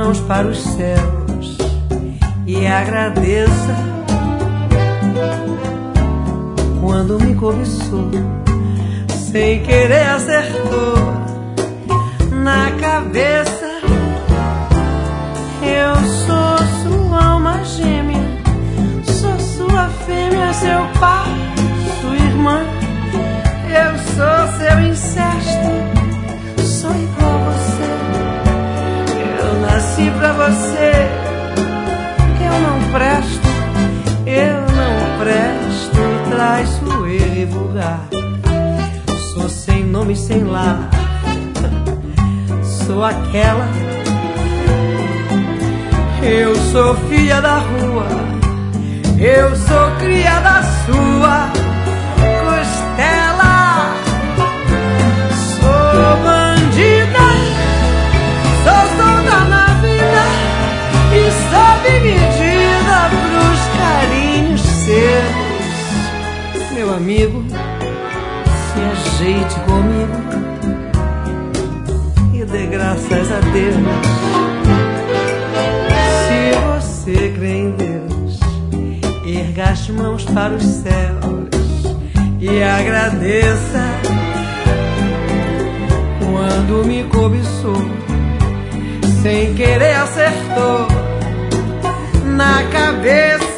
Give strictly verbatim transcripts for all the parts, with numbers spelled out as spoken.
mãos para os céus e agradeça quando me cobiçou, sem querer acertou na cabeça. Eu sou sua alma gêmea, sou sua fêmea, seu pai, sua irmã. Eu sou seu incesto, sou igual a você. Eu nasci pra você. Eu não presto, eu não presto, e traiçoeiro e vulgar. Sou sem nome e sem lar, sou aquela. Eu sou filha da rua, eu sou cria da sua costela. Sou bandida, sou solta na vida e sob medida pros carinhos seus. Meu amigo, se ajeite comigo e dê graças a Deus. Se você crê em Deus, erga as mãos para os céus e agradeça quando me cobiçou, sem querer acertou na cabeça.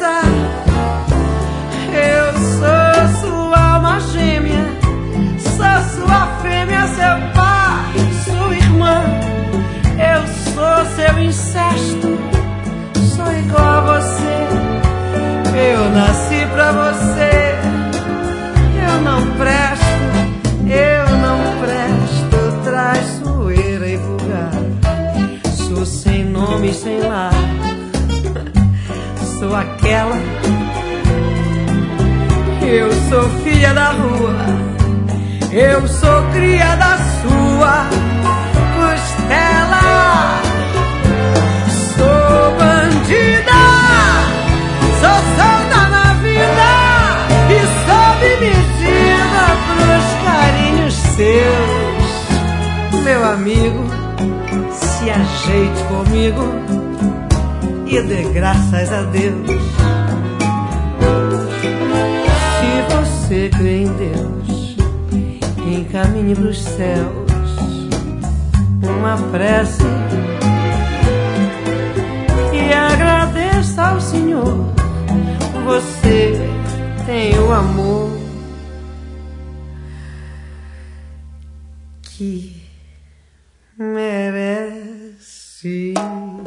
Eu sou sua alma gêmea, sou sua fêmea, seu pai, sua irmã. Eu sou seu incesto, sou igual a você. Eu nasci pra você. Eu não presto, eu não presto, traiçoeira e vulgar. Sou sem nome e sem lar, sou aquela. Eu sou filha da rua, eu sou cria da sua costela. Sou bandida, sou solta na vida e sob medida pros carinhos seus. Meu amigo, se ajeite comigo e dê graças a Deus. Se você crê em Deus, encaminhe pros céus uma prece e agradeça ao Senhor. Você tem o amor que merece.